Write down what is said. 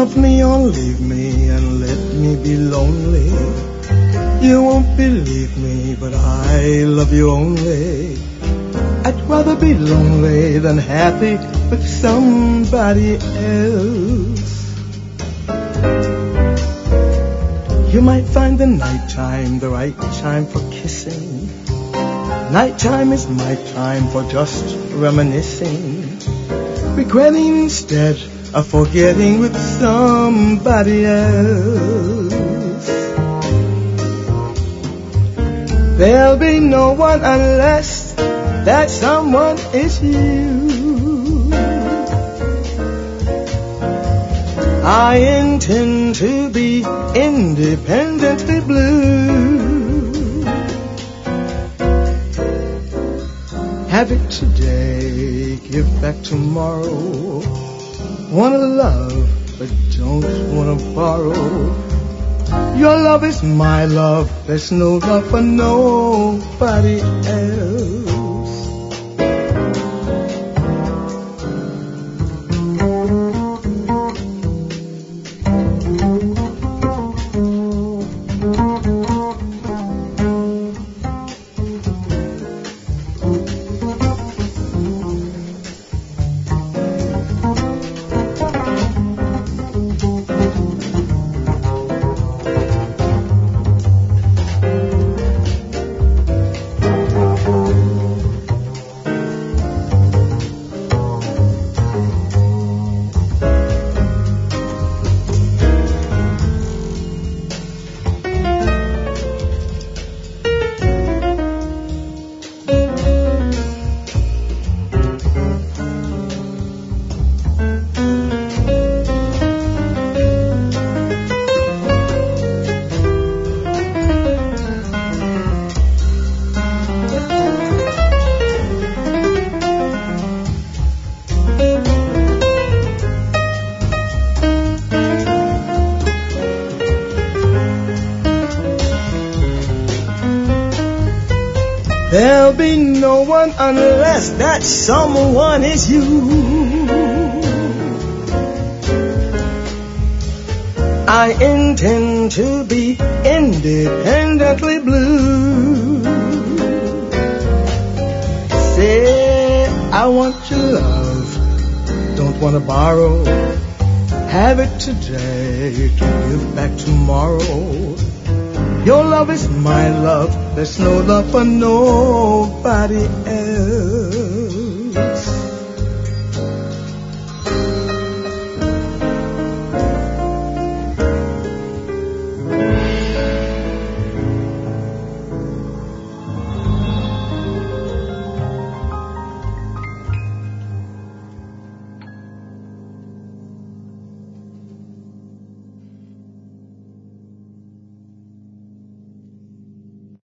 love me or leave me and let me be lonely. You won't believe me, but I love you only. I'd rather be lonely than happy with somebody else. You might find the nighttime the right time for kissing. Nighttime is my time for just reminiscing, regretting instead of forgetting with somebody else. There'll be no one unless that someone is you. I intend to be independently blue. Have it today, give back tomorrow. Wanna love, but don't wanna borrow. Your love is my love, there's no love for nobody else. There'll be no one unless that someone is you. I intend to be independently blue. Say I want your love, don't want to borrow. Have it today to give back tomorrow. Your love is my love, there's no love for nobody else.